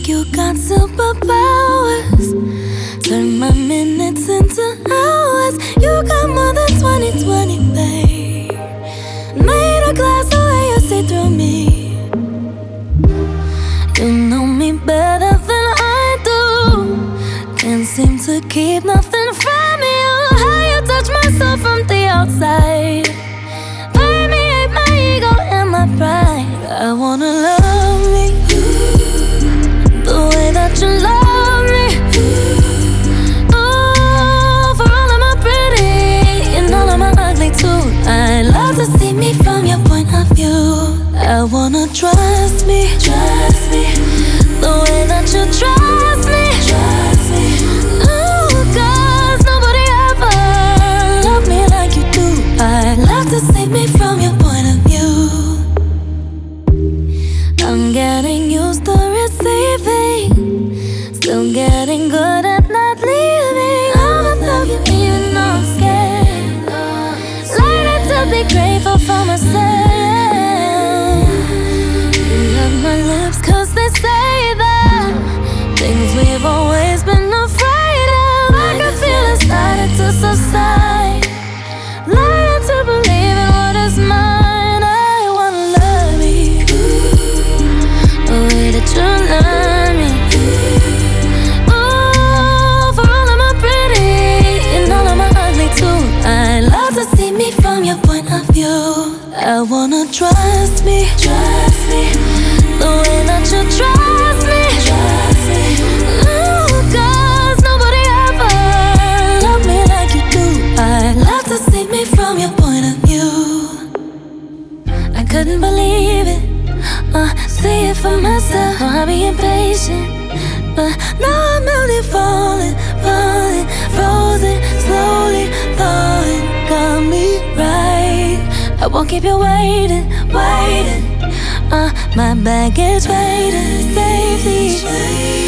like you got superpowers. Turn my minutes into hours. You got more than 20/20, babe. Made a glass the way you see through me. You know me better than I do. Can't seem to keep nothing from you. How you touch my soul from the outside. Permeate my ego and my pride. I wanna love me the way that you love me. Oh, for all of my pretty and all of my ugly too. I love to see me from your point of view. I wanna trust me the way that you trust me. Ooh, 'cause nobody ever loved me like you do. I love to see me from your point of view. I'm getting used to receiving, still getting good at not leaving. I'ma love you even though I'm scared. Learning to be grateful for myself. You love my lips 'cause they say that things we've always been afraid of. I can feel it starting to subside. Learning to believe in what is mine. I wanna love you the way that you love me. Oh, for all of my pretty and all of my ugly too. I love to see me from your point of view. I wanna trust me the way that you trust me. Ooh, 'cause nobody ever loved me like you do. I love to see me from your point of view. I couldn't believe it, see it for myself. I'll be impatient, but now I'm only falling, frozen, slowly falling. Got me right. I won't keep you waiting. My baggage waiting safely.